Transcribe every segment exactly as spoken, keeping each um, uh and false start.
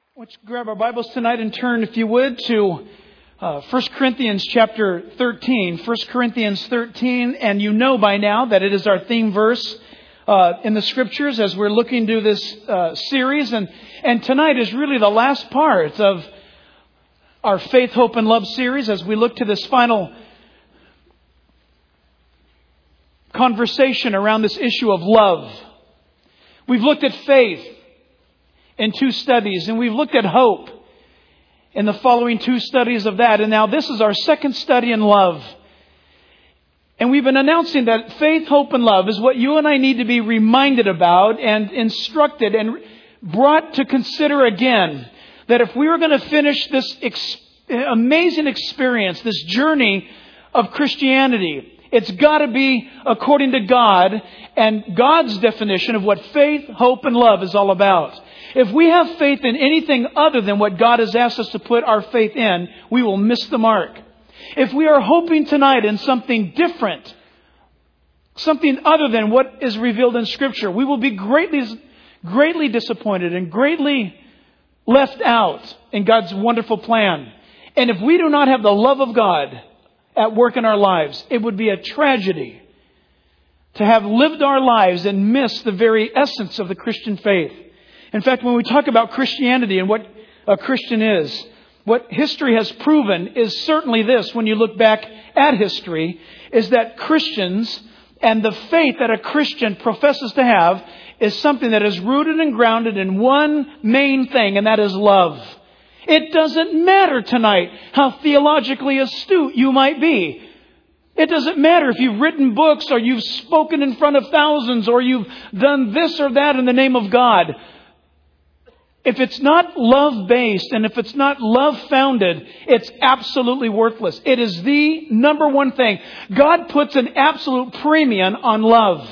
Let's grab our Bibles tonight and turn, if you would, to uh, First Corinthians chapter thirteen. First Corinthians thirteen, and you know by now that it is our theme verse uh, in the Scriptures as we're looking to this uh, series. And, and tonight is really the last part of our Faith, Hope, and Love series as we look to this final conversation around this issue of love. We've looked at faith in two studies, and we've looked at hope in the following two studies of that. And now this is our second study in love. And we've been announcing that faith, hope, and love is what you and I need to be reminded about and instructed and brought to consider again. That if we were going to finish this ex- amazing experience, this journey of Christianity, it's got to be according to God and God's definition of what faith, hope, and love is all about. If we have faith in anything other than what God has asked us to put our faith in, we will miss the mark. If we are hoping tonight in something different, something other than what is revealed in Scripture, we will be greatly, greatly disappointed and greatly left out in God's wonderful plan. And if we do not have the love of God at work in our lives, it would be a tragedy to have lived our lives and miss the very essence of the Christian faith. In fact, when we talk about Christianity and what a Christian is, what history has proven is certainly this, when you look back at history, is that Christians and the faith that a Christian professes to have is something that is rooted and grounded in one main thing, and that is love. It doesn't matter tonight how theologically astute you might be. It doesn't matter if you've written books or you've spoken in front of thousands or you've done this or that in the name of God. If it's not love-based and if it's not love-founded, it's absolutely worthless. It is the number one thing. God puts an absolute premium on love.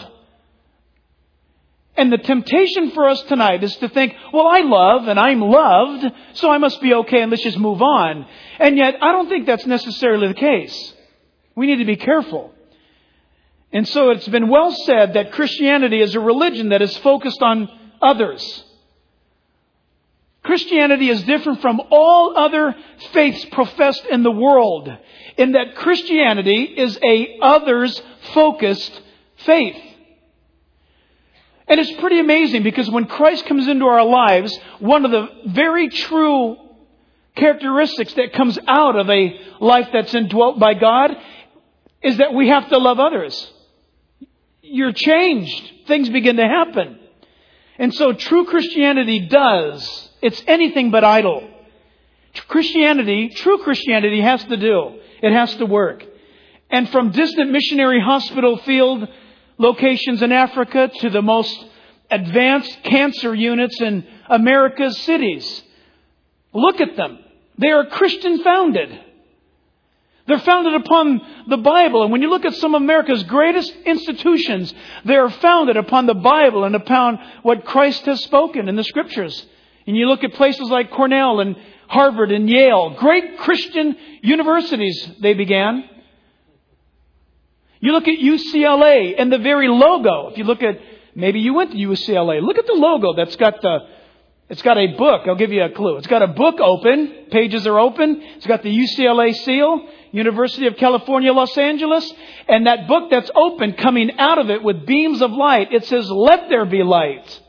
And the temptation for us tonight is to think, well, I love and I'm loved, so I must be okay and let's just move on. And yet, I don't think that's necessarily the case. We need to be careful. And so it's been well said that Christianity is a religion that is focused on others. Christianity is different from all other faiths professed in the world in that Christianity is a others-focused faith. And it's pretty amazing because when Christ comes into our lives, one of the very true characteristics that comes out of a life that's indwelt by God is that we have to love others. You're changed. Things begin to happen. And so true Christianity does. It's anything but idle. Christianity, true Christianity has to do. It has to work. And from distant missionary hospital field locations in Africa to the most advanced cancer units in America's cities. Look at them. They are Christian founded. They're founded upon the Bible. And when you look at some of America's greatest institutions, they are founded upon the Bible and upon what Christ has spoken in the Scriptures. And you look at places like Cornell and Harvard and Yale, great Christian universities they began. You look at U C L A and the very logo. If you look at, maybe you went to U C L A. Look at the logo that's got the, it's got a book. I'll give you a clue. It's got a book open. Pages are open. It's got the U C L A seal, University of California, Los Angeles. And that book that's open, coming out of it with beams of light, it says, "Let there be light."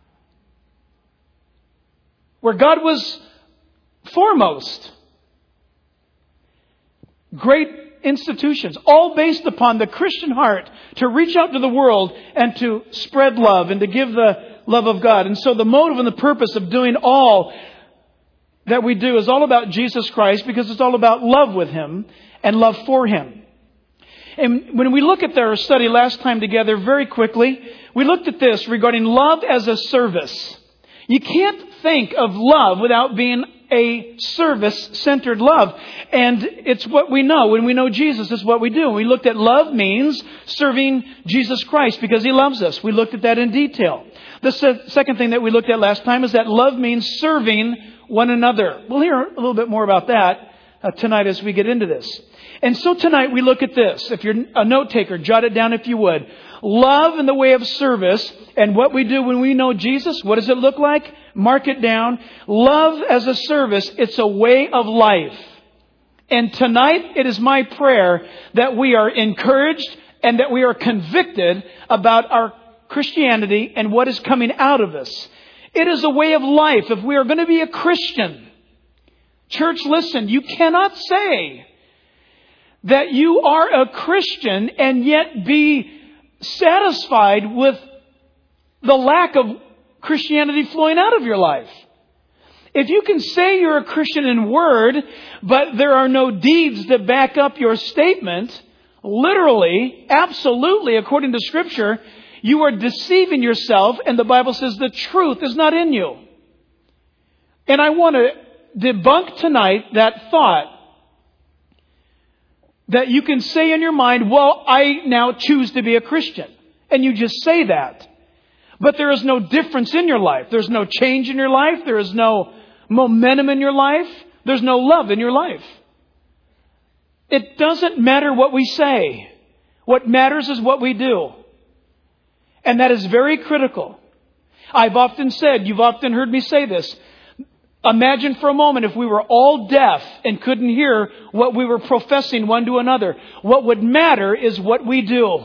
Where God was foremost. Great institutions, all based upon the Christian heart to reach out to the world and to spread love and to give the love of God. And so the motive and the purpose of doing all that we do is all about Jesus Christ because it's all about love with Him and love for Him. And when we look at our study last time together, very quickly, we looked at this regarding love as a service. You can't think of love without being a service-centered love. And it's what we know. When we know Jesus, it's what we do. We looked at love means serving Jesus Christ because He loves us. We looked at that in detail. The se- second thing that we looked at last time is that love means serving one another. We'll hear a little bit more about that uh, tonight as we get into this. And so tonight we look at this. If you're a note taker, jot it down if you would. Love in the way of service, and what we do when we know Jesus, what does it look like? Mark it down. Love as a service, it's a way of life. And tonight it is my prayer that we are encouraged and that we are convicted about our Christianity and what is coming out of us. It is a way of life. If we are going to be a Christian, church, listen, you cannot say that you are a Christian and yet be satisfied with the lack of Christianity flowing out of your life. If you can say you're a Christian in word, but there are no deeds that back up your statement, literally, absolutely, according to Scripture, you are deceiving yourself, and the Bible says the truth is not in you. And I want to debunk tonight that thought that you can say in your mind, well, I now choose to be a Christian. And you just say that. But there is no difference in your life. There's no change in your life. There is no momentum in your life. There's no love in your life. It doesn't matter what we say. What matters is what we do. And that is very critical. I've often said, you've often heard me say this. Imagine for a moment if we were all deaf and couldn't hear what we were professing one to another. What would matter is what we do.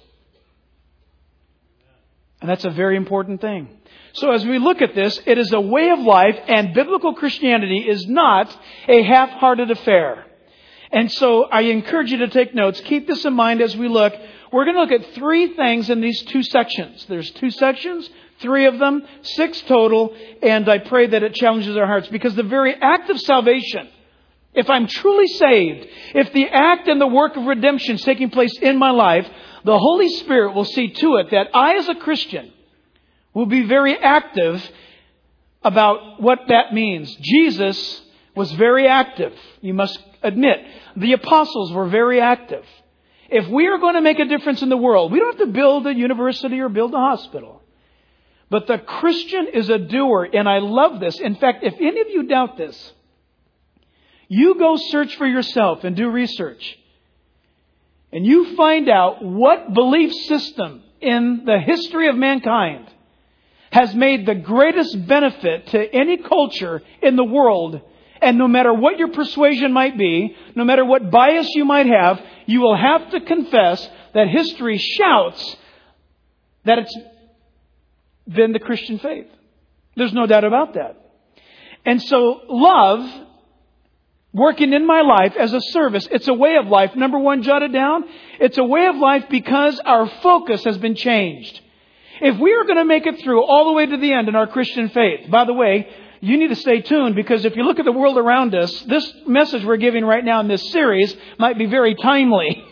And that's a very important thing. So as we look at this, it is a way of life, and biblical Christianity is not a half-hearted affair. And so I encourage you to take notes. Keep this in mind as we look. We're going to look at three things in these two sections. There's two sections, three of them, six total, and I pray that it challenges our hearts, because the very act of salvation, if I'm truly saved, if the act and the work of redemption is taking place in my life, the Holy Spirit will see to it that I, as a Christian, will be very active about what that means. Jesus was very active, you must admit. The apostles were very active. If we are going to make a difference in the world, we don't have to build a university or build a hospital. But the Christian is a doer, and I love this. In fact, if any of you doubt this, you go search for yourself and do research. And you find out what belief system in the history of mankind has made the greatest benefit to any culture in the world. And no matter what your persuasion might be, no matter what bias you might have, you will have to confess that history shouts that it's been the Christian faith. There's no doubt about that. And so love, working in my life as a service, it's a way of life. Number one, jot it down. It's a way of life because our focus has been changed. If we are going to make it through all the way to the end in our Christian faith, by the way, you need to stay tuned, because if you look at the world around us, this message we're giving right now in this series might be very timely.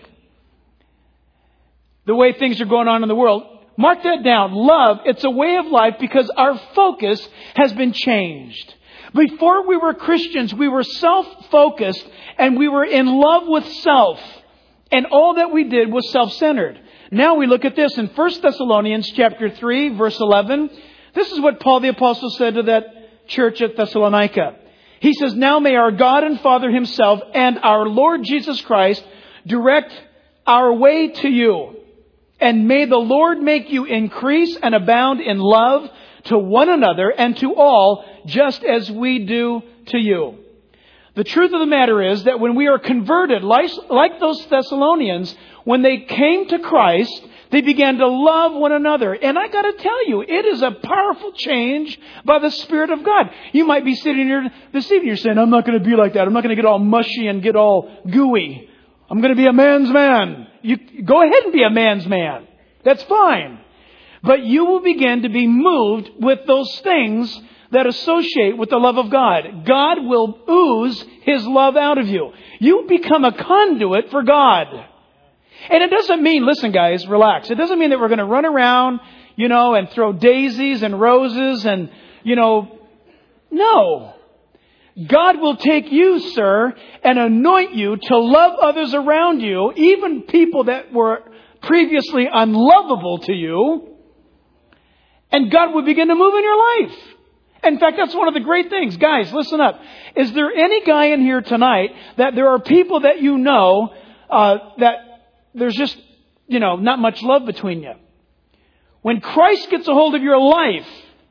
The way things are going on in the world. Mark that down. Love, it's a way of life because our focus has been changed. Before we were Christians, we were self-focused and we were in love with self. And all that we did was self-centered. Now we look at this in First Thessalonians chapter three, verse eleven. This is what Paul the Apostle said to that church at Thessalonica. He says, "Now may our God and Father Himself and our Lord Jesus Christ direct our way to you. And may the Lord make you increase and abound in love to one another and to all, just as we do to you." The truth of the matter is that when we are converted, like, like those Thessalonians, when they came to Christ, they began to love one another. And I got to tell you, it is a powerful change by the Spirit of God. You might be sitting here this evening, you're saying, "I'm not going to be like that. I'm not going to get all mushy and get all gooey. I'm going to be a man's man." You go ahead and be a man's man. That's fine. But you will begin to be moved with those things that associate with the love of God. God will ooze His love out of you. You become a conduit for God. And it doesn't mean, listen guys, relax. It doesn't mean that we're going to run around, you know, and throw daisies and roses and, you know, no. God will take you, sir, and anoint you to love others around you, even people that were previously unlovable to you. And God will begin to move in your life. In fact, that's one of the great things. Guys, listen up. Is there any guy in here tonight that there are people that you know uh, that there's just, you know, not much love between you? When Christ gets a hold of your life,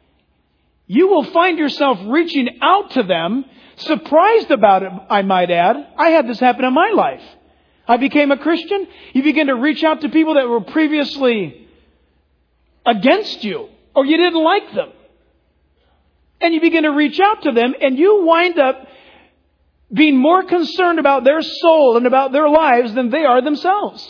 you will find yourself reaching out to them, surprised about it, I might add. I had this happen in my life. I became a Christian. You begin to reach out to people that were previously against you, or you didn't like them. And you begin to reach out to them, and you wind up being more concerned about their soul and about their lives than they are themselves.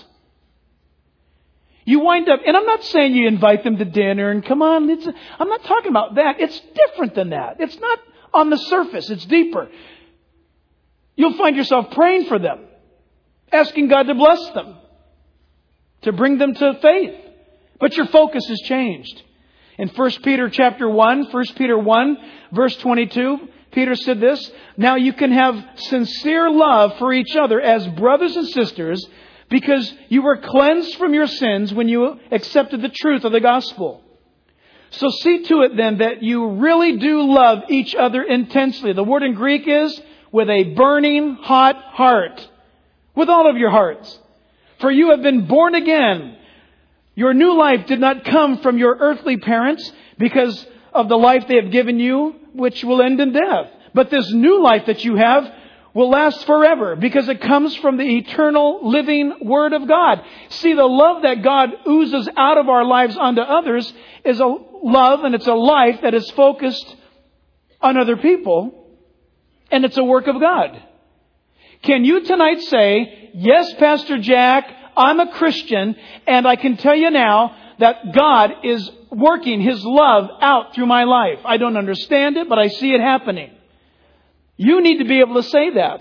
You wind up, and I'm not saying you invite them to dinner and come on, it's, I'm not talking about that. It's different than that. It's not on the surface. It's deeper. You'll find yourself praying for them, asking God to bless them, to bring them to faith. But your focus has changed. In First Peter chapter one, First Peter one, verse twenty-two, Peter said this, "Now you can have sincere love for each other as brothers and sisters because you were cleansed from your sins when you accepted the truth of the gospel. So see to it then that you really do love each other intensely." The word in Greek is with a burning hot heart. With all of your hearts. "For you have been born again. Your new life did not come from your earthly parents because of the life they have given you, which will end in death. But this new life that you have will last forever because it comes from the eternal living Word of God." See, the love that God oozes out of our lives onto others is a love and it's a life that is focused on other people, and it's a work of God. Can you tonight say, "Yes, Pastor Jack, I'm a Christian, and I can tell you now that God is working His love out through my life. I don't understand it, but I see it happening." You need to be able to say that.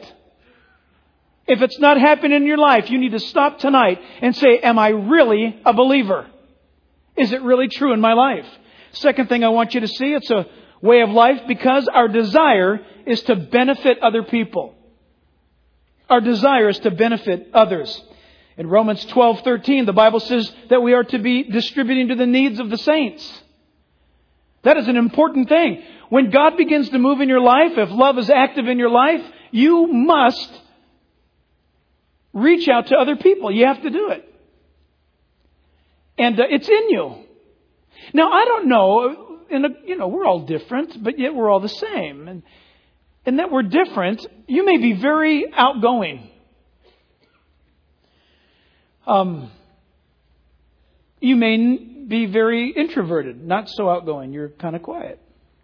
If it's not happening in your life, you need to stop tonight and say, "Am I really a believer? Is it really true in my life?" Second thing I want you to see, it's a way of life because our desire is to benefit other people. Our desire is to benefit others. In Romans twelve thirteen, the Bible says that we are to be distributing to the needs of the saints. That is an important thing. When God begins to move in your life, if love is active in your life, you must reach out to other people. You have to do it. And uh, it's in you. Now, I don't know, and, uh, you know, we're all different, but yet we're all the same. And, and that we're different, you may be very outgoing. Um, you may be very introverted, not so outgoing. You're kind of quiet.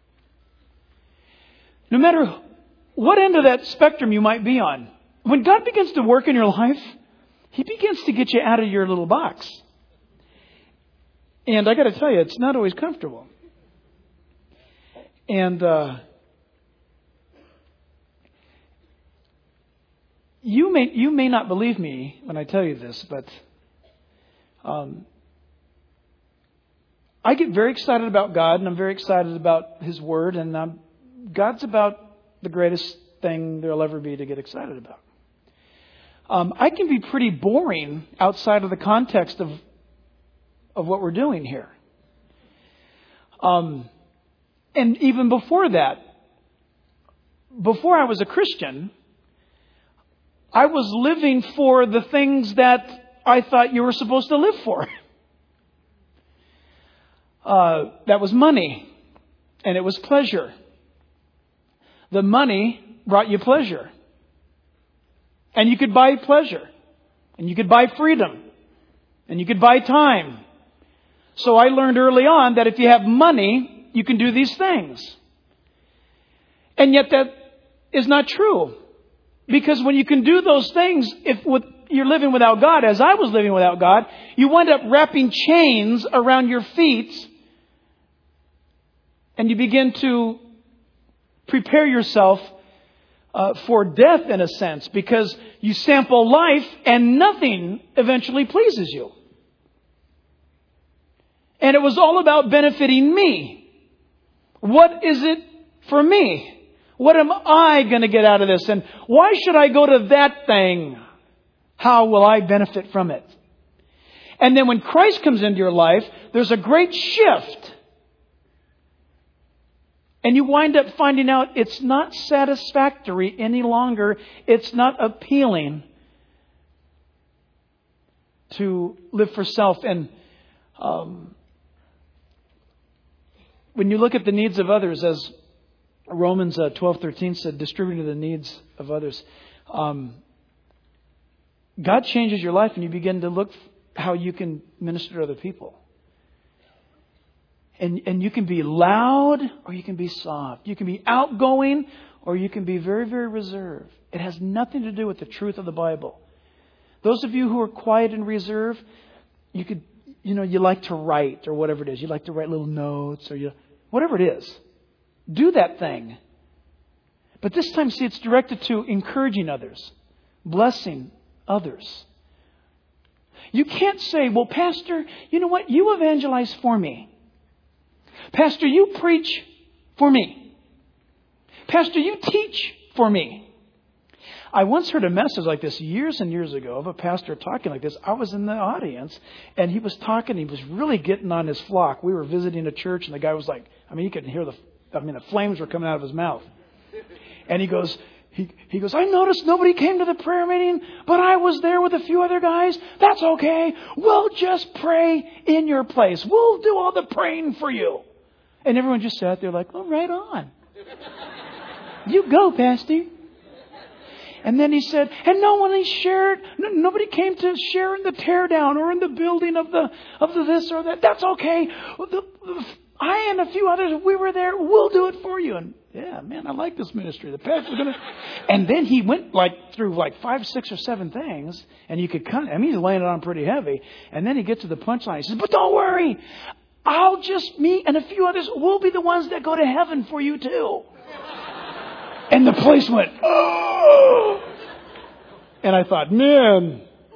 No matter what end of that spectrum you might be on, when God begins to work in your life, He begins to get you out of your little box. And I got to tell you, it's not always comfortable. And uh, you may you may not believe me when I tell you this, but um, I get very excited about God, and I'm very excited about His Word, and I'm, God's about the greatest thing there'll ever be to get excited about. Um, I can be pretty boring outside of the context of of what we're doing here. Um, and even before that, before I was a Christian, I was living for the things that I thought you were supposed to live for. Uh, that was money, and it was pleasure. The money brought you pleasure. And you could buy pleasure. And you could buy freedom. And you could buy time. So I learned early on that if you have money, you can do these things. And yet that is not true. Because when you can do those things, if with, you're living without God, as I was living without God, you wind up wrapping chains around your feet. And you begin to prepare yourself uh, for death in a sense. Because you sample life and nothing eventually pleases you. And it was all about benefiting me. What is it for me? What am I going to get out of this? And why should I go to that thing? How will I benefit from it? And then when Christ comes into your life, there's a great shift. And you wind up finding out it's not satisfactory any longer. It's not appealing to live for self. And um, when you look at the needs of others, as Romans uh, twelve thirteen said, distributing the needs of others, um, God changes your life and you begin to look how you can minister to other people. And, and you can be loud or you can be soft. You can be outgoing or you can be very, very reserved. It has nothing to do with the truth of the Bible. Those of you who are quiet and reserved, you could, you know, you like to write or whatever it is. You like to write little notes or you, whatever it is. Do that thing. But this time, see, it's directed to encouraging others, blessing others. You can't say, well, Pastor, you know what? You evangelize for me. Pastor, you preach for me. Pastor, you teach for me. I once heard a message like this years and years ago of a pastor talking like this. I was in the audience and he was talking. He was really getting on his flock. We were visiting a church and the guy was like, I mean, you could hear the, I mean, the flames were coming out of his mouth. And he goes, he, he goes, I noticed nobody came to the prayer meeting, but I was there with a few other guys. That's okay. We'll just pray in your place. We'll do all the praying for you. And everyone just sat there like, oh, right on. You go, Pastor. And then he said, and no one shared, no, nobody came to share in the teardown or in the building of the of the this or that. That's okay. The, the, I and a few others, we were there. We'll do it for you. And yeah, man, I like this ministry. The pastor's gonna. And then he went like through like five, six, or seven things, and you could kind of. I mean, he's laying it on pretty heavy. And then he gets to the punchline. He says, "But don't worry, I'll just me and a few others. We'll be the ones that go to heaven for you too." And the place went, oh! And I thought, man,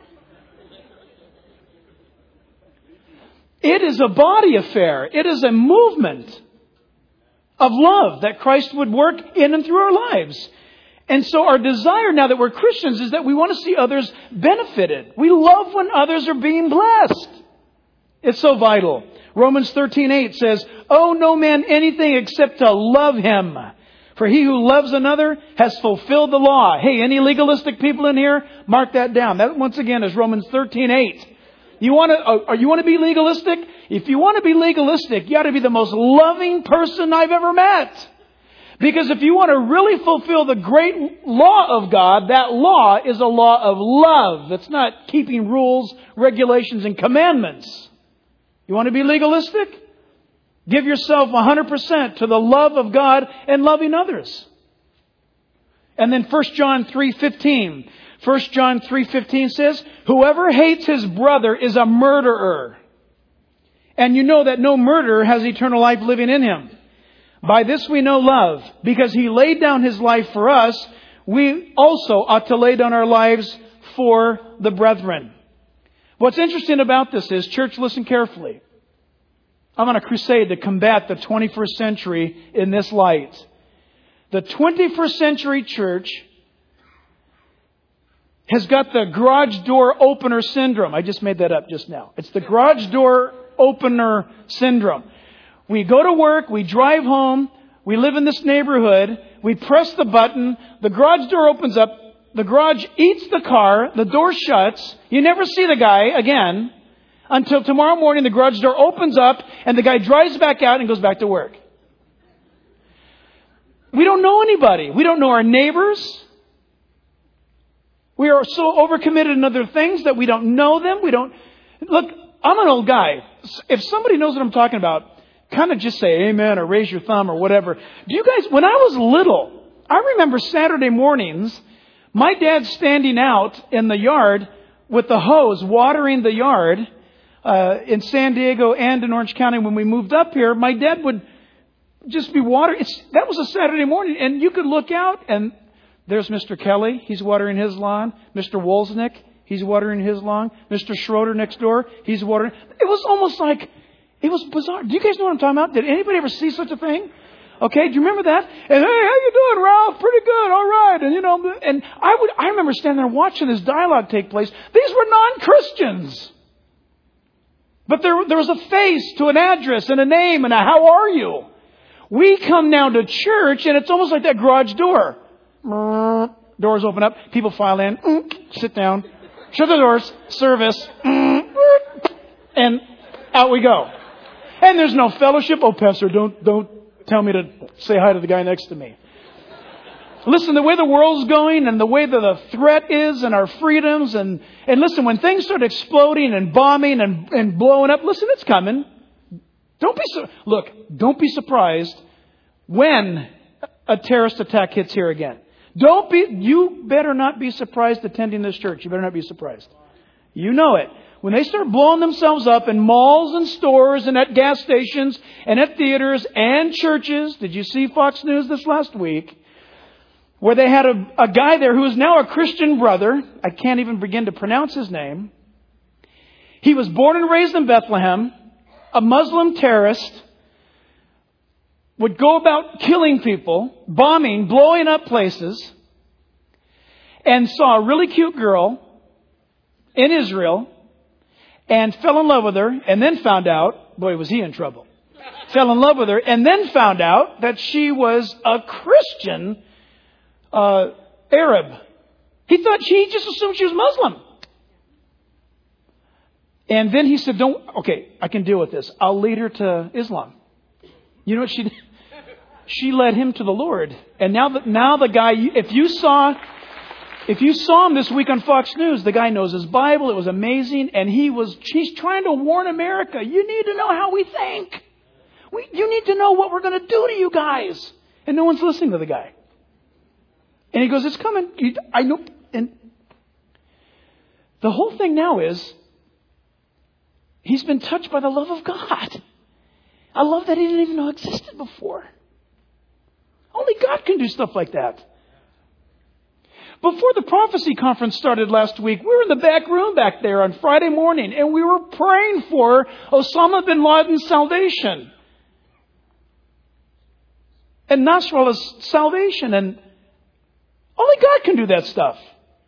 it is a body affair. It is a movement of love that Christ would work in and through our lives. And so our desire now that we're Christians is that we want to see others benefited. We love when others are being blessed. It's so vital. Romans thirteen eight says, owe no man anything except to love him. For he who loves another has fulfilled the law. Hey, any legalistic people in here? Mark that down. That once again is Romans thirteen eight. You want to, uh, you want to be legalistic? If you want to be legalistic, you ought to be the most loving person I've ever met. Because if you want to really fulfill the great law of God, that law is a law of love. It's not keeping rules, regulations, and commandments. You want to be legalistic? Give yourself one hundred percent to the love of God and loving others. And then First John three fifteen. First John three fifteen says, whoever hates his brother is a murderer. And you know that no murderer has eternal life living in him. By this we know love, because he laid down his life for us. We also ought to lay down our lives for the brethren. What's interesting about this is, church, listen carefully. I'm on a crusade to combat the twenty-first century in this light. The twenty-first century church has got the garage door opener syndrome. I just made that up just now. It's the garage door opener syndrome. We go to work, we drive home, we live in this neighborhood, we press the button, the garage door opens up, the garage eats the car, the door shuts, you never see the guy again. Until tomorrow morning, the garage door opens up and the guy drives back out and goes back to work. We don't know anybody. We don't know our neighbors. We are so overcommitted in other things that we don't know them. We don't... Look, I'm an old guy. If somebody knows what I'm talking about, kind of just say amen or raise your thumb or whatever. Do you guys... When I was little, I remember Saturday mornings, my dad standing out in the yard with the hose watering the yard. Uh, in San Diego and in Orange County, when we moved up here, my dad would just be watering. It's, that was a Saturday morning, and you could look out, and there's Mister Kelly. He's watering his lawn. Mister Wolznick, he's watering his lawn. Mister Schroeder next door, he's watering. It was almost like, it was bizarre. Do you guys know what I'm talking about? Did anybody ever see such a thing? Okay, do you remember that? And hey, how you doing, Ralph? Pretty good, all right. And you know, and I would, I remember standing there watching this dialogue take place. These were non-Christians. But there, there was a face to an address and a name and a how are you. We come now to church and it's almost like that garage door. Doors open up. People file in. Sit down. Shut the doors. Service. And out we go. And there's no fellowship. Oh, Pastor, don't, don't tell me to say hi to the guy next to me. Listen, the way the world's going and the way that the threat is and our freedoms and, and listen, when things start exploding and bombing and, and blowing up, listen, it's coming. Don't be, su- look, don't be surprised when a terrorist attack hits here again. Don't be, you better not be surprised attending this church. You better not be surprised. You know it. When they start blowing themselves up in malls and stores and at gas stations and at theaters and churches. Did you see Fox News this last week? Where they had a, a guy there who is now a Christian brother. I can't even begin to pronounce his name. He was born and raised in Bethlehem. A Muslim terrorist. Would go about killing people, bombing, blowing up places. And saw a really cute girl in Israel. And fell in love with her. And then found out, boy, was he in trouble. Fell in love with her. And then found out that she was a Christian Uh, Arab. He thought she just assumed she was Muslim. And then he said, don't, okay, I can deal with this. I'll lead her to Islam. You know what she did? She led him to the Lord. And now the, now the guy, if you saw, if you saw him this week on Fox News, the guy knows his Bible. It was amazing. And he was, he's trying to warn America. You need to know how we think. We, you need to know what we're going to do to you guys. And no one's listening to the guy. And he goes, it's coming. I know. And the whole thing now is, he's been touched by the love of God. I love that he didn't even know existed before. Only God can do stuff like that. Before the prophecy conference started last week, we were in the back room back there on Friday morning, and we were praying for Osama bin Laden's salvation. And Nasrallah's salvation. And only God can do that stuff.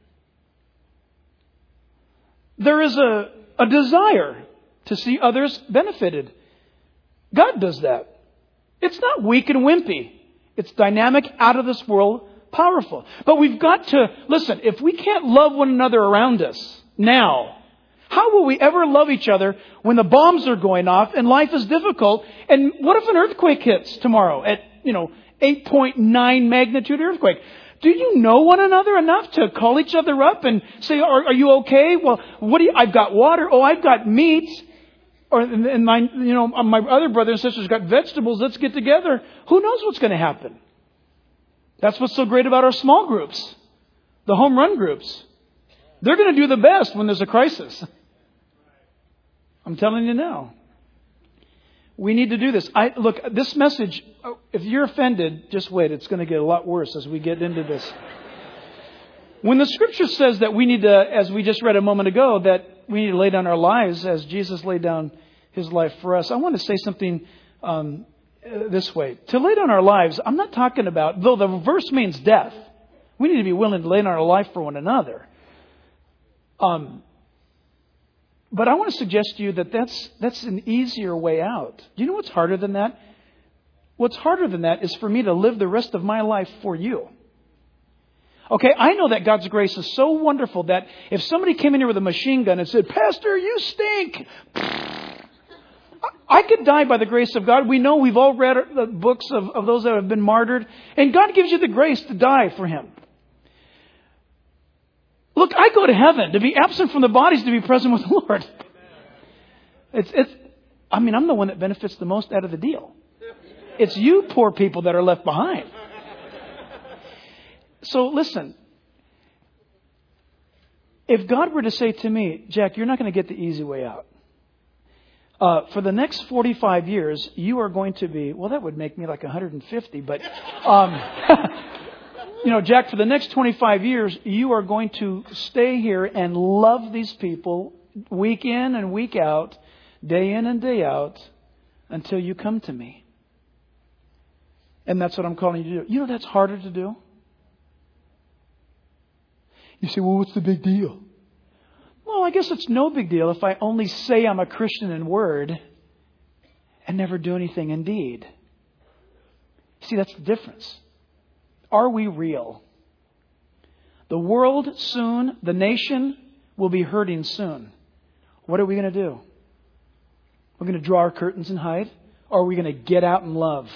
There is a, a desire to see others benefited. God does that. It's not weak and wimpy. It's dynamic, out of this world, powerful. But we've got to, listen, if we can't love one another around us now, how will we ever love each other when the bombs are going off and life is difficult? And what if an earthquake hits tomorrow at, you know, eight point nine magnitude earthquake? Do you know one another enough to call each other up and say, are, are you okay? Well, what do you, I've got water. Oh, I've got meat. Or, and my, you know, my other brother and sisters got vegetables. Let's get together. Who knows what's going to happen? That's what's so great about our small groups. The home run groups. They're going to do the best when there's a crisis. I'm telling you now. We need to do this. I look, this message, if you're offended, just wait. It's going to get a lot worse as we get into this. When the scripture says that we need to, as we just read a moment ago, that we need to lay down our lives as Jesus laid down his life for us, I want to say something um, this way. To lay down our lives, I'm not talking about, though the verse means death, we need to be willing to lay down our life for one another. Um. But I want to suggest to you that that's, that's an easier way out. Do you know what's harder than that? What's harder than that is for me to live the rest of my life for you. Okay, I know that God's grace is so wonderful that if somebody came in here with a machine gun and said, Pastor, you stink. I could die by the grace of God. We know we've all read the books of, of those that have been martyred. And God gives you the grace to die for Him. Look, I go to heaven to be absent from the bodies, to be present with the Lord. It's, it's, I mean, I'm the one that benefits the most out of the deal. It's you poor people that are left behind. So listen, if God were to say to me, Jack, you're not going to get the easy way out. Uh, for the next forty-five years, you are going to be, well, that would make me like one hundred fifty, but... Um, You know, Jack, for the next twenty-five years, you are going to stay here and love these people week in and week out, day in and day out, until you come to me. And that's what I'm calling you to do. You know, that's harder to do. You say, well, what's the big deal? Well, I guess it's no big deal if I only say I'm a Christian in word and never do anything in deed. See, that's the difference. Are we real? The world soon, the nation will be hurting soon. What are we going to do? We're going to draw our curtains and hide? Or are we going to get out and love?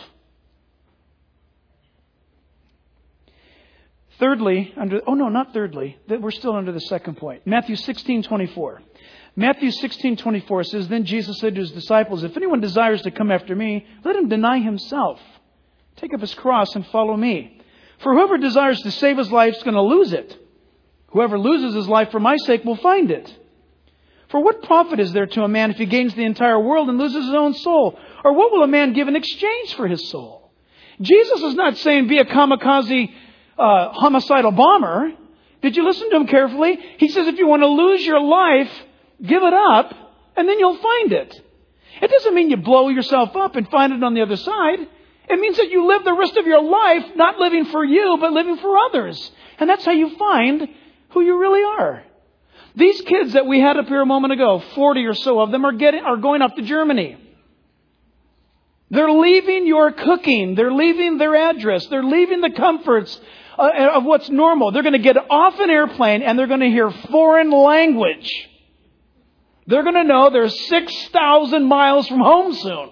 Thirdly, under oh no, not thirdly. We're still under the second point. Matthew sixteen twenty-four. Matthew sixteen twenty-four says, Then Jesus said to his disciples, If anyone desires to come after me, let him deny himself. Take up his cross and follow me. For whoever desires to save his life is going to lose it. Whoever loses his life for my sake will find it. For what profit is there to a man if he gains the entire world and loses his own soul? Or what will a man give in exchange for his soul? Jesus is not saying be a kamikaze uh, homicidal bomber. Did you listen to him carefully? He says if you want to lose your life, give it up and then you'll find it. It doesn't mean you blow yourself up and find it on the other side. It means that you live the rest of your life not living for you, but living for others. And that's how you find who you really are. These kids that we had up here a moment ago, forty or so of them, are getting are going off to Germany. They're leaving your cooking. They're leaving their address. They're leaving the comforts uh, of what's normal. They're going to get off an airplane and they're going to hear foreign language. They're going to know they're six thousand miles from home soon.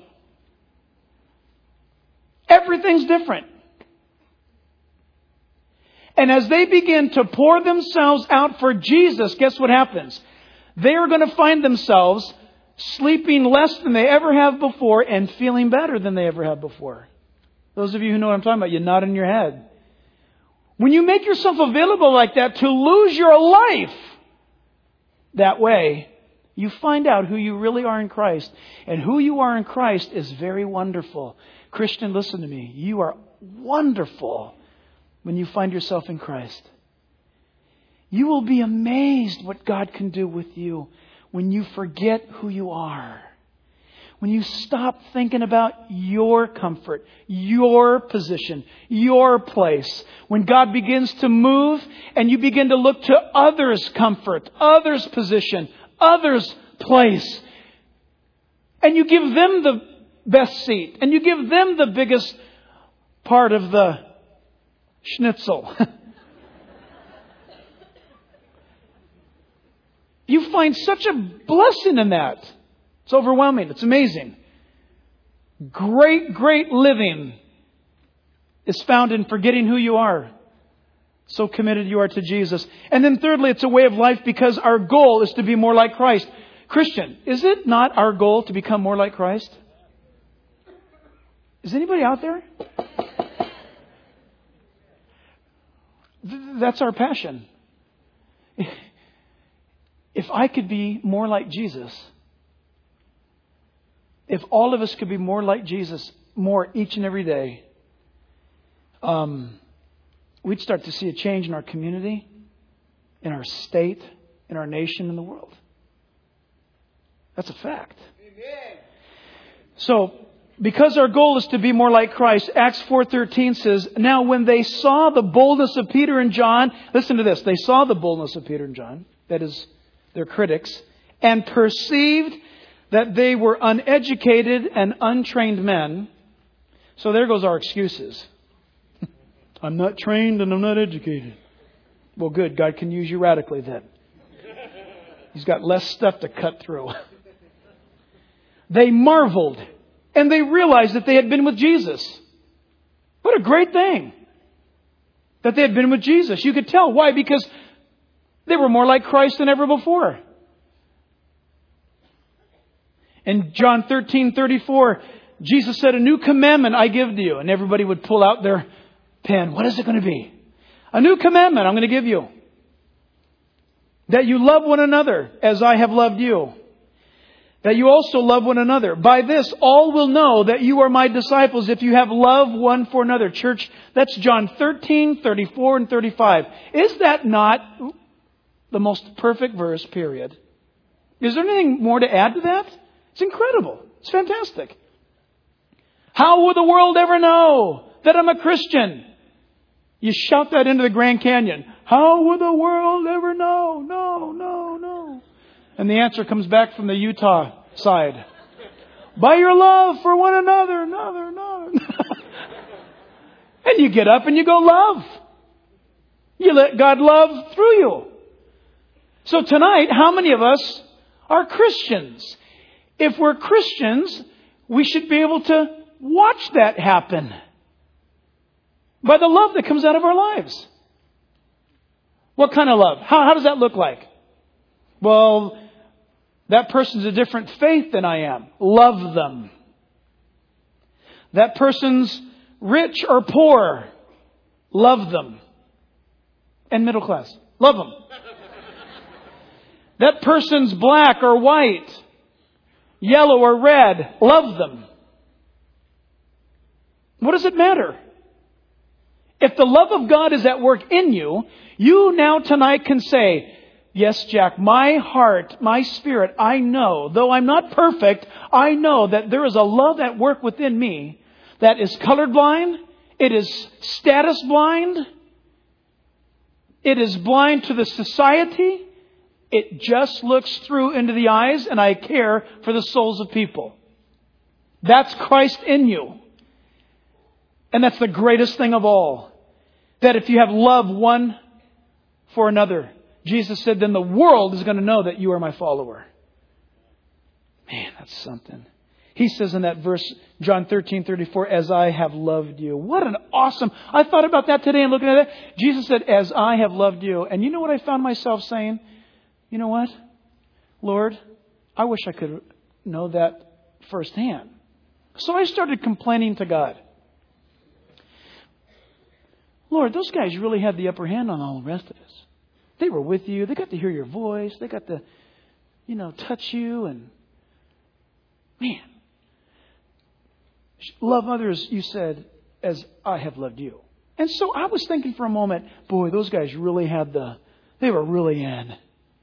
Everything's different. And as they begin to pour themselves out for Jesus, guess what happens? They are going to find themselves sleeping less than they ever have before and feeling better than they ever have before. Those of you who know what I'm talking about, you nod in your head. When you make yourself available like that to lose your life that way, you find out who you really are in Christ. And who you are in Christ is very wonderful. Christian, listen to me. You are wonderful when you find yourself in Christ. You will be amazed what God can do with you when you forget who you are. When you stop thinking about your comfort, your position, your place. When God begins to move and you begin to look to others' comfort, others' position, others' place. And you give them the best seat. And you give them the biggest part of the schnitzel. You find such a blessing in that. It's overwhelming. It's amazing. Great, great living is found in forgetting who you are. So committed you are to Jesus. And then thirdly, it's a way of life because our goal is to be more like Christ. Christian, is it not our goal to become more like Christ? Is anybody out there? That's our passion. If I could be more like Jesus, if all of us could be more like Jesus, more each and every day, um, we'd start to see a change in our community, in our state, in our nation, in the world. That's a fact. Amen. So, because our goal is to be more like Christ, Acts four thirteen says, Now when they saw the boldness of Peter and John, listen to this, they saw the boldness of Peter and John, that is, their critics, and perceived that they were uneducated and untrained men. So there goes our excuses. I'm not trained and I'm not educated. Well, good. God can use you radically then. He's got less stuff to cut through. They marveled and they realized that they had been with Jesus. What a great thing that they had been with Jesus. You could tell. Why? Because they were more like Christ than ever before. In John thirteen thirty-four, Jesus said, A new commandment I give to you. And everybody would pull out their pen. What is it going to be? A new commandment I'm going to give you. That you love one another as I have loved you. That you also love one another. By this, all will know that you are my disciples if you have love one for another. Church, that's John thirteen thirty-four and thirty-five. Is that not the most perfect verse, period? Is there anything more to add to that? It's incredible. It's fantastic. How will the world ever know that I'm a Christian? You shout that into the Grand Canyon. How will the world ever know? No, no, no. And the answer comes back from the Utah side. By your love for one another, another, another. And you get up and you go love. You let God love through you. So tonight, how many of us are Christians? If we're Christians, we should be able to watch that happen by the love that comes out of our lives. What kind of love? How, how does that look like? Well, that person's a different faith than I am. Love them. That person's rich or poor. Love them. And middle class. Love them. That person's black or white. Yellow or red. Love them. What does it matter? If the love of God is at work in you, you now tonight can say, yes, Jack, my heart, my spirit, I know, though I'm not perfect, I know that there is a love at work within me that is colorblind, it is status blind, it is blind to the society, it just looks through into the eyes, and I care for the souls of people. That's Christ in you. And that's the greatest thing of all. That if you have love one for another, Jesus said, then the world is going to know that you are my follower. Man, that's something. He says in that verse, John thirteen thirty-four, as I have loved you. What an awesome... I thought about that today and looking at it. Jesus said, as I have loved you. And you know what I found myself saying? You know what? Lord, I wish I could know that firsthand. So I started complaining to God. Lord, those guys really had the upper hand on all the rest of us. They were with you. They got to hear your voice. They got to, you know, touch you. And man, love others, you said, as I have loved you. And so I was thinking for a moment, boy, those guys really had the, they were really in.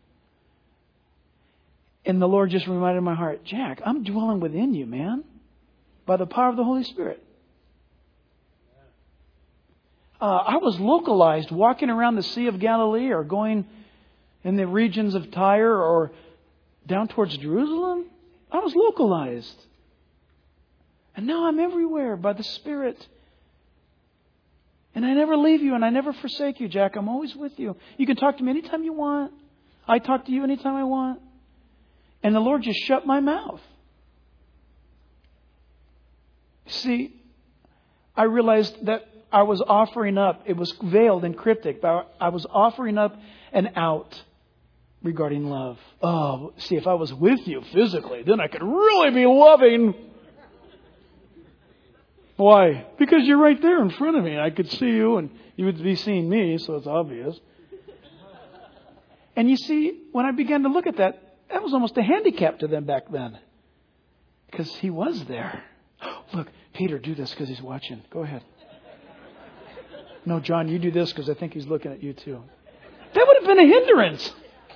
And the Lord just reminded my heart, Jack, I'm dwelling within you, man, by the power of the Holy Spirit. Uh, I was localized walking around the Sea of Galilee or going in the regions of Tyre or down towards Jerusalem. I was localized. And now I'm everywhere by the Spirit. And I never leave you and I never forsake you, Jack. I'm always with you. You can talk to me anytime you want. I talk to you anytime I want. And the Lord just shut my mouth. See, I realized that I was offering up, it was veiled and cryptic, but I was offering up an out regarding love. Oh, see, if I was with you physically, then I could really be loving. Why? Because you're right there in front of me. I could see you and you would be seeing me, so it's obvious. And you see, when I began to look at that, that was almost a handicap to them back then. Because he was there. Look, Peter, do this because he's watching. Go ahead. No, John, you do this because I think he's looking at you too. That would have been a hindrance.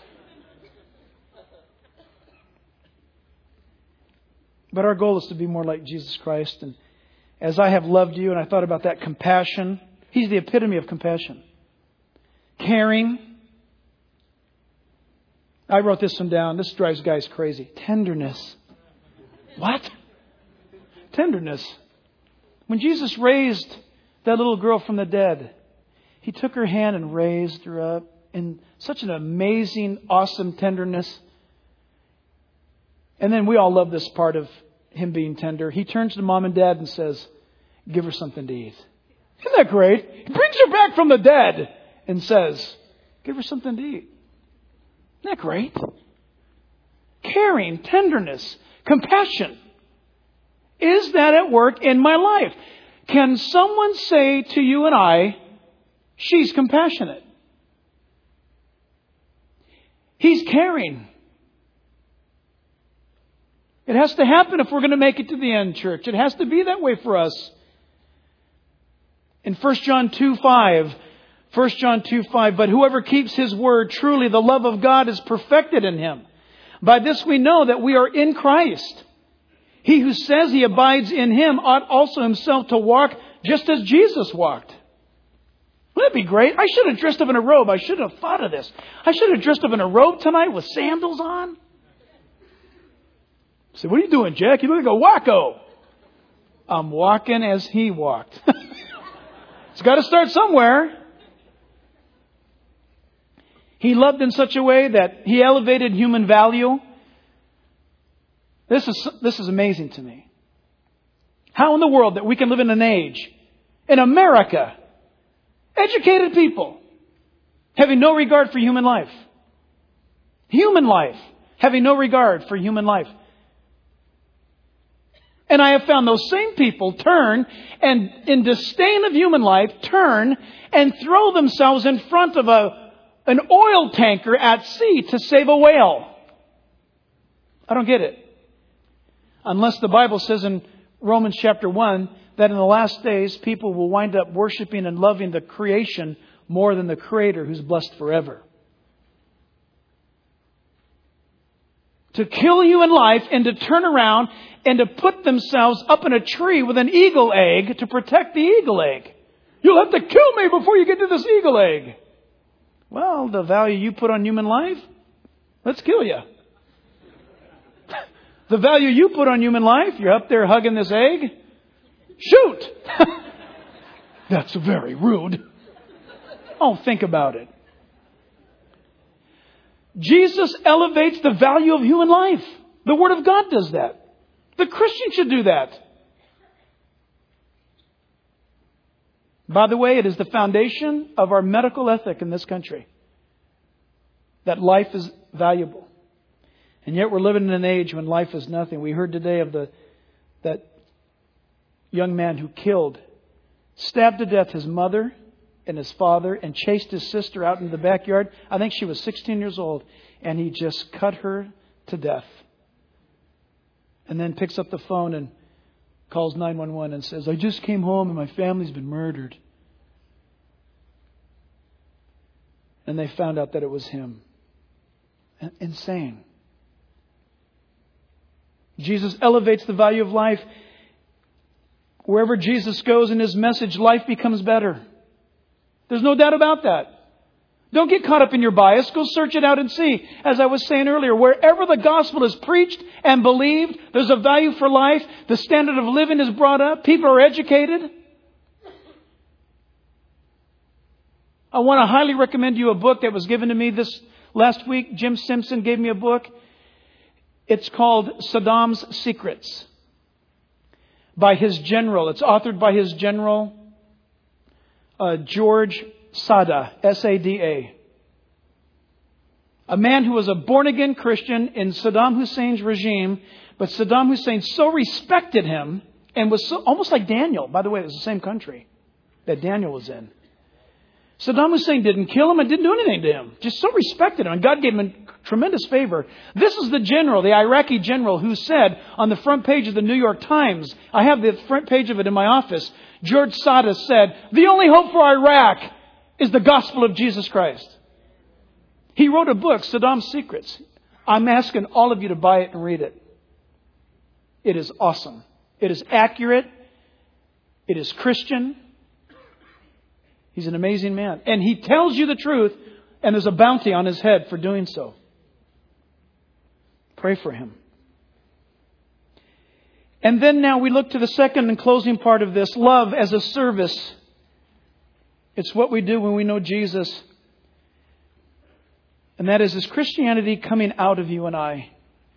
But our goal is to be more like Jesus Christ. And as I have loved you, and I thought about that compassion. He's the epitome of compassion. Caring. I wrote this one down. This drives guys crazy. Tenderness. What? Tenderness. When Jesus raised that little girl from the dead, He took her hand and raised her up in such an amazing, awesome tenderness. And then we all love this part of Him being tender. He turns to mom and dad and says, give her something to eat. Isn't that great? He brings her back from the dead and says, give her something to eat. Isn't that great? Caring, tenderness, compassion. Is that at work in my life? Can someone say to you and I, she's compassionate? He's caring. It has to happen if we're going to make it to the end, church. It has to be that way for us. In First John two five, First John two five, but whoever keeps His word, truly the love of God is perfected in him. By this we know that we are in Christ. He who says he abides in Him ought also himself to walk just as Jesus walked. Wouldn't that be great? I should have dressed up in a robe. I should have thought of this. I should have dressed up in a robe tonight with sandals on. Say, what are you doing, Jack? You look like a wacko. I'm walking as He walked. It's got to start somewhere. He loved in such a way that He elevated human value. This is, this is amazing to me. How in the world that we can live in an age, in America, educated people, having no regard for human life. Human life, having no regard for human life. And I have found those same people turn and, in disdain of human life, turn and throw themselves in front of a, an oil tanker at sea to save a whale. I don't get it. Unless the Bible says in Romans chapter one that in the last days people will wind up worshiping and loving the creation more than the Creator who's blessed forever. To kill you in life and to turn around and to put themselves up in a tree with an eagle egg to protect the eagle egg. You'll have to kill me before you get to this eagle egg. Well, the value you put on human life, let's kill you. The value you put on human life, you're up there hugging this egg. Shoot! That's very rude. Oh, think about it. Jesus elevates the value of human life. The Word of God does that. The Christian should do that. By the way, it is the foundation of our medical ethic in this country that life is valuable. And yet we're living in an age when life is nothing. We heard today of the that young man who killed, stabbed to death his mother and his father and chased his sister out into the backyard. I think she was sixteen years old. And he just cut her to death. And then picks up the phone and calls nine one one and says, I just came home and my family's been murdered. And they found out that it was him. Insane. Jesus elevates the value of life. Wherever Jesus goes in His message, life becomes better. There's no doubt about that. Don't get caught up in your bias. Go search it out and see. As I was saying earlier, wherever the gospel is preached and believed, there's a value for life. The standard of living is brought up. People are educated. I want to highly recommend you a book that was given to me this last week. Jim Simpson gave me a book. It's called Saddam's Secrets by his general. It's authored by his general, uh, George Sada, S A D A. A man who was a born-again Christian in Saddam Hussein's regime, but Saddam Hussein so respected him and was so, almost like Daniel. By the way, it was the same country that Daniel was in. Saddam Hussein didn't kill him and didn't do anything to him. Just so respected him. And God gave him tremendous favor. This is the general, the Iraqi general, who said on the front page of the New York Times, I have the front page of it in my office, George Sada said, the only hope for Iraq is the gospel of Jesus Christ. He wrote a book, Saddam's Secrets. I'm asking all of you to buy it and read it. It is awesome. It is accurate. It is Christian. He's an amazing man. And he tells you the truth, and there's a bounty on his head for doing so. Pray for him. And then now we look to the second and closing part of this, love as a service. It's what we do when we know Jesus. And that is, is Christianity coming out of you and I?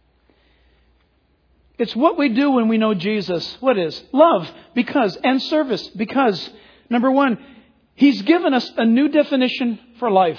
It's what we do when we know Jesus. What is? Love, because, and service, because, number one, He's given us a new definition for life.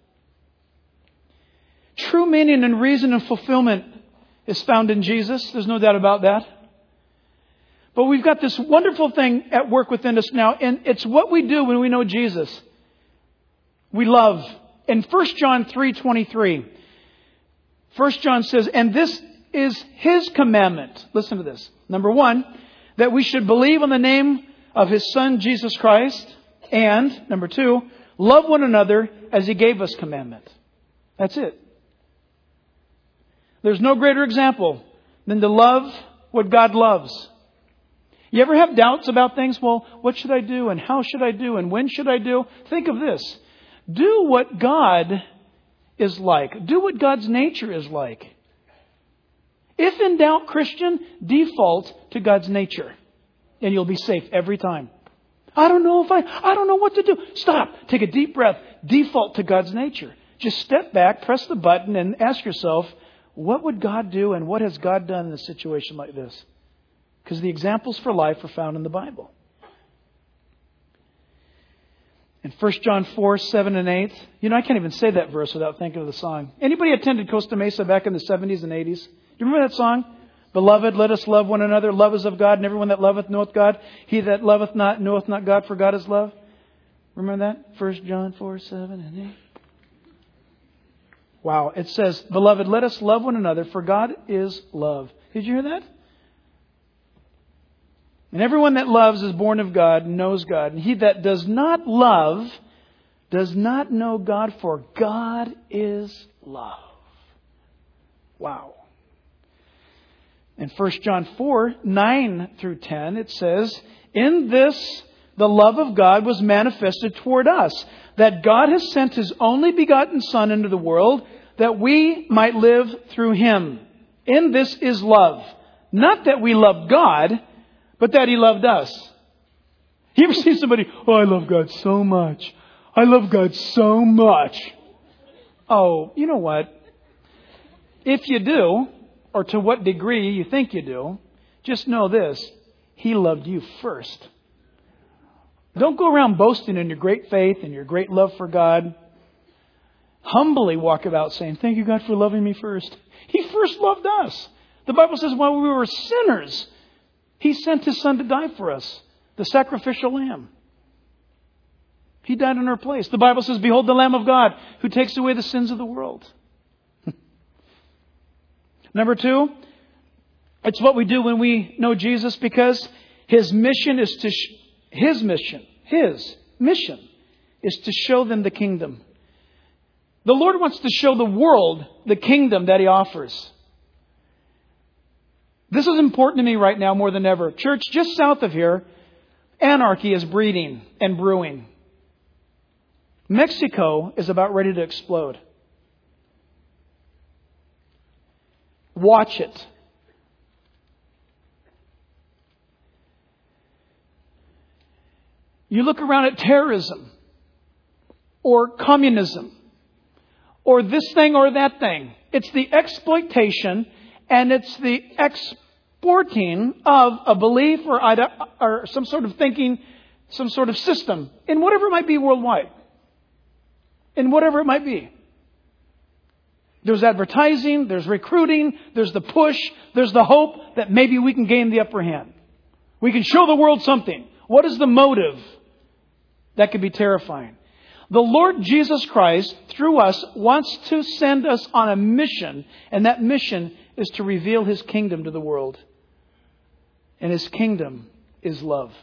True meaning and reason and fulfillment is found in Jesus. There's no doubt about that. But we've got this wonderful thing at work within us now, and it's what we do when we know Jesus. We love. In First John three twenty-three, First John says, and this is His commandment. Listen to this. Number one, that we should believe on the name of His Son, Jesus Christ. And, number two, love one another as He gave us commandment. That's it. There's no greater example than to love what God loves. You ever have doubts about things? Well, what should I do? And how should I do? And when should I do? Think of this. Do what God is like. Do what God's nature is like. If in doubt, Christian, default to God's nature. And you'll be safe every time. I don't know if I, I don't know what to do. Stop. Take a deep breath. Default to God's nature. Just step back, press the button, and ask yourself, what would God do and what has God done in a situation like this? Because the examples for life are found in the Bible. In First John four, seven and eight, you know, I can't even say that verse without thinking of the song. Anybody attended Costa Mesa back in the seventies and eighties? Do you remember that song? Beloved, let us love one another. Love is of God, and everyone that loveth knoweth God. He that loveth not knoweth not God, for God is love. Remember that? First John four, seven and eight. Wow. It says, Beloved, let us love one another, for God is love. Did you hear that? And everyone that loves is born of God and knows God. And he that does not love does not know God, for God is love. Wow. In First John four, nine through ten, it says, In this the love of God was manifested toward us, that God has sent His only begotten Son into the world, that we might live through Him. In this is love. Not that we loved God, but that He loved us. You ever see somebody, oh, I love God so much. I love God so much. Oh, you know what? If you do, or to what degree you think you do, just know this. He loved you first. Don't go around boasting in your great faith and your great love for God. Humbly walk about saying, thank you, God, for loving me first. He first loved us. The Bible says while we were sinners, He sent His Son to die for us, the sacrificial lamb. He died in our place. The Bible says, behold the Lamb of God who takes away the sins of the world. Number two, it's what we do when we know Jesus, because His mission is to, sh- His mission, His mission is to show them the kingdom. The Lord wants to show the world the kingdom that He offers. This is important to me right now more than ever. Church, just south of here, anarchy is breeding and brewing. Mexico is about ready to explode. Watch it. You look around at terrorism or communism or this thing or that thing. It's the exploitation and it's the exporting of a belief or, or some sort of thinking, some sort of system in whatever it might be worldwide. In whatever it might be. There's advertising, there's recruiting, there's the push, there's the hope that maybe we can gain the upper hand. We can show the world something. What is the motive? That could be terrifying. The Lord Jesus Christ, through us, wants to send us on a mission, and that mission is to reveal His kingdom to the world. And His kingdom is love.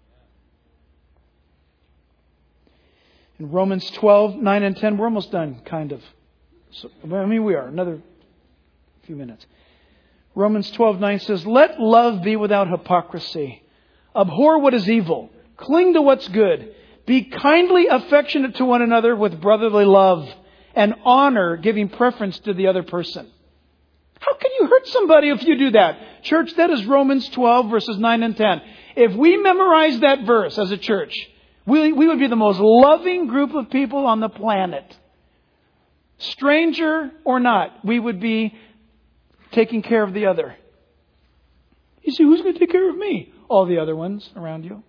In Romans twelve, nine and ten, we're almost done, kind of. So, I mean, we are. Another few minutes. Romans twelve, nine says, let love be without hypocrisy. Abhor what is evil. Cling to what's good. Be kindly affectionate to one another with brotherly love and honor, giving preference to the other person. How can you hurt somebody if you do that? Church, that is Romans twelve, verses nine and ten. If we memorize that verse as a church, we, we would be the most loving group of people on the planet. Stranger or not, we would be taking care of the other. You see, who's going to take care of me? All the other ones around you.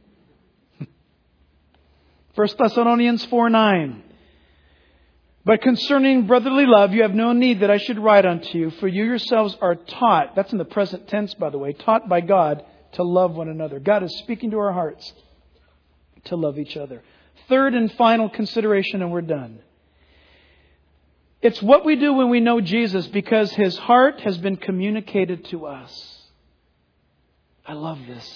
First Thessalonians four, nine. But concerning brotherly love, you have no need that I should write unto you, for you yourselves are taught, that's in the present tense, by the way, taught by God to love one another. God is speaking to our hearts to love each other. Third and final consideration, and we're done. It's what we do when we know Jesus, because His heart has been communicated to us. I love this.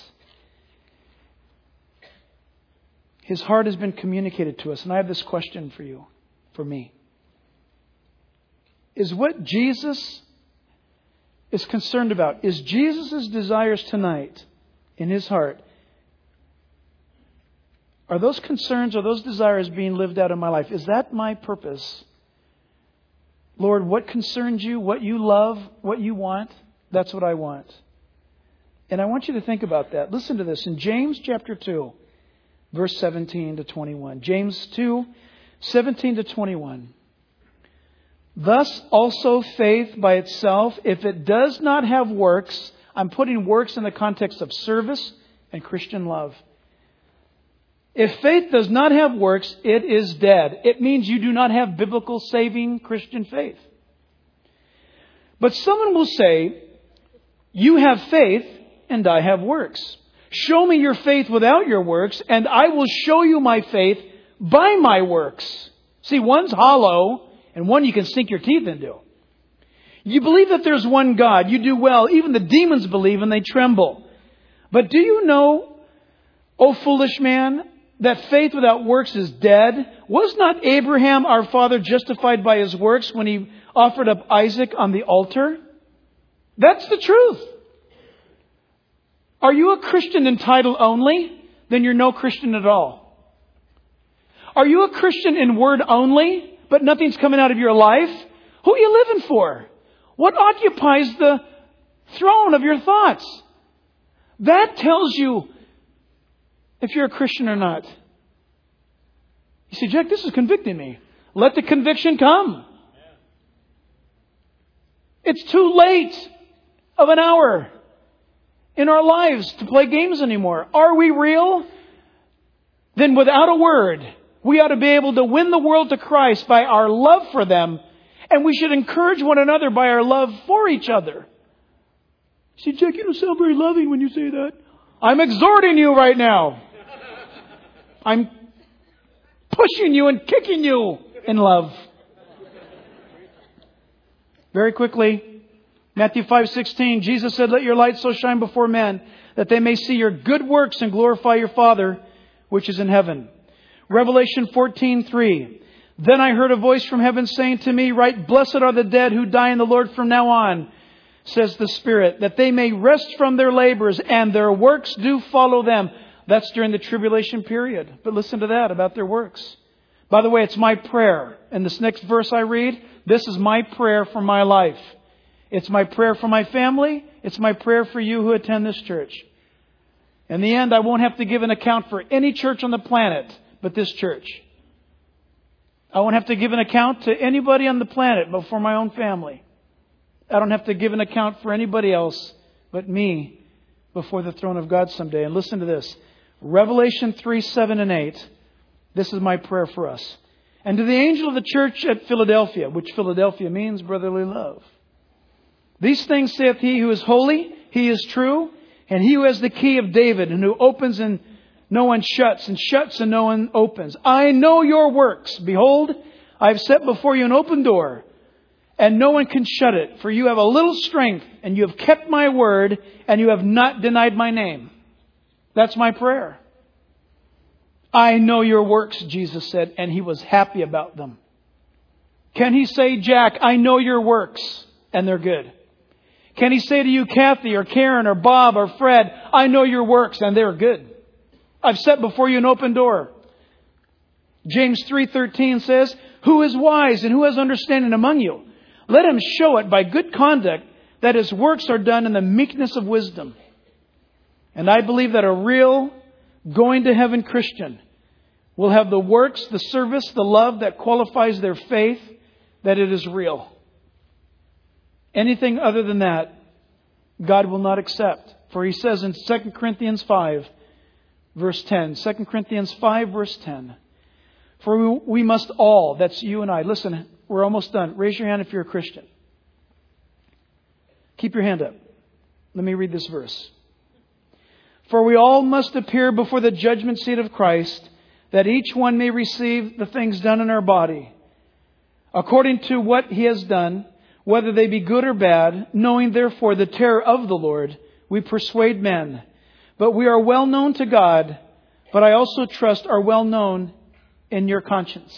His heart has been communicated to us. And I have this question for you, for me. Is what Jesus is concerned about, is Jesus' desires tonight in His heart, are those concerns or those desires being lived out in my life? Is that my purpose? Lord, what concerns you, what you love, what you want, that's what I want. And I want you to think about that. Listen to this. In James chapter two, verse seventeen to twenty-one. James two, seventeen to twenty-one. Thus also faith by itself, if it does not have works, I'm putting works in the context of service and Christian love. If faith does not have works, it is dead. It means you do not have biblical saving Christian faith. But someone will say, you have faith and I have works. Show me your faith without your works, and I will show you my faith by my works. See, one's hollow and one you can sink your teeth into. You believe that there's one God. You do well. Even the demons believe and they tremble. But do you know, O foolish man, that faith without works is dead? Was not Abraham, our father, justified by his works when he offered up Isaac on the altar? That's the truth. Are you a Christian in title only? Then you're no Christian at all. Are you a Christian in word only, but nothing's coming out of your life? Who are you living for? What occupies the throne of your thoughts? That tells you if you're a Christian or not. You say, Jack, this is convicting me. Let the conviction come. It's too late of an hour in our lives to play games anymore. Are we real? Then without a word, we ought to be able to win the world to Christ by our love for them. And we should encourage one another by our love for each other. You say, Jack, you don't sound very loving when you say that. I'm exhorting you right now. I'm pushing you and kicking you in love. Very quickly, Matthew five sixteen, Jesus said, let your light so shine before men that they may see your good works and glorify your Father which is in heaven. Revelation fourteen three. Then I heard a voice from heaven saying to me, write, blessed are the dead who die in the Lord from now on, says the Spirit, that they may rest from their labors and their works do follow them. That's during the tribulation period. But listen to that about their works. By the way, it's my prayer. And this next verse I read, this is my prayer for my life. It's my prayer for my family. It's my prayer for you who attend this church. In the end, I won't have to give an account for any church on the planet but this church. I won't have to give an account to anybody on the planet but for my own family. I don't have to give an account for anybody else but me before the throne of God someday. And listen to this. Revelation three, seven and eight. This is my prayer for us. And to the angel of the church at Philadelphia, which Philadelphia means brotherly love. These things saith he who is holy, he is true, and he who has the key of David, and who opens and no one shuts, and shuts and no one opens. I know your works. Behold, I have set before you an open door, and no one can shut it. For you have a little strength, and you have kept my word, and you have not denied my name. That's my prayer. I know your works, Jesus said, and he was happy about them. Can he say, Jack, I know your works, and they're good? Can he say to you, Kathy or Karen or Bob or Fred, I know your works, and they're good? I've set before you an open door. James three thirteen says, who is wise and who has understanding among you? Let him show it by good conduct that his works are done in the meekness of wisdom. And I believe that a real going to heaven Christian will have the works, the service, the love that qualifies their faith, that it is real. Anything other than that, God will not accept. For he says in Second Corinthians five, verse ten. Second Corinthians five, verse ten. For we must all, that's you and I. Listen, we're almost done. Raise your hand if you're a Christian. Keep your hand up. Let me read this verse. For we all must appear before the judgment seat of Christ, that each one may receive the things done in our body, according to what he has done, whether they be good or bad. Knowing therefore the terror of the Lord, we persuade men. But we are well known to God, but I also trust are well known in your conscience.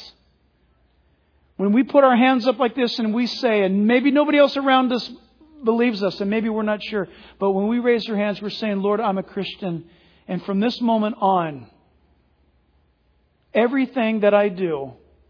When we put our hands up like this and we say, and maybe nobody else around us believes us, and maybe we're not sure, but when we raise our hands, we're saying, Lord, I'm a Christian. And from this moment on, everything that I do,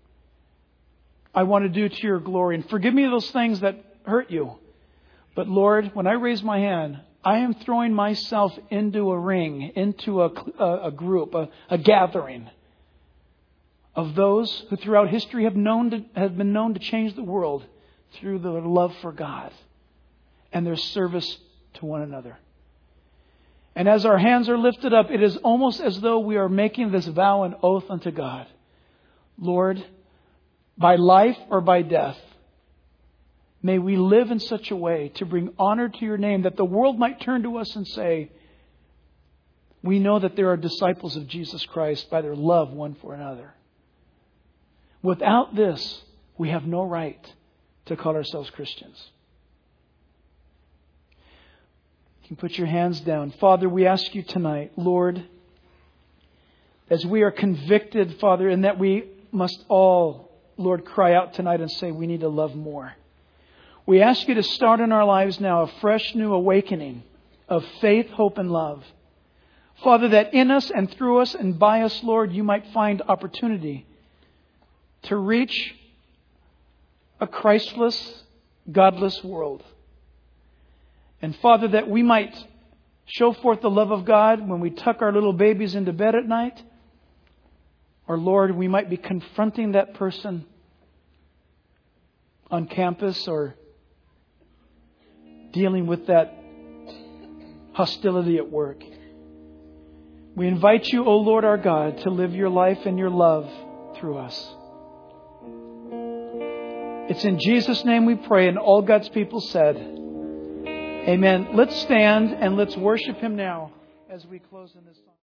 I want to do to your glory. And forgive me those things that hurt you. But Lord, when I raise my hand, I am throwing myself into a ring, into a, a, a group, a, a gathering of those who throughout history have known to, have been known to change the world through their love for God and their service to one another. And as our hands are lifted up, it is almost as though we are making this vow and oath unto God. Lord, by life or by death, may we live in such a way to bring honor to your name that the world might turn to us and say, we know that there are disciples of Jesus Christ by their love one for another. Without this, we have no right to call ourselves Christians. You can put your hands down. Father, we ask you tonight, Lord, as we are convicted, Father, in that we must all, Lord, cry out tonight and say we need to love more. We ask you to start in our lives now a fresh new awakening of faith, hope, and love. Father, that in us and through us and by us, Lord, you might find opportunity to reach a Christless, godless world. And Father, that we might show forth the love of God when we tuck our little babies into bed at night. Or Lord, we might be confronting that person on campus or dealing with that hostility at work. We invite you, O Lord our God, to live your life and your love through us. It's in Jesus' name we pray, and all God's people said, amen. Let's stand and let's worship Him now as we close in this song.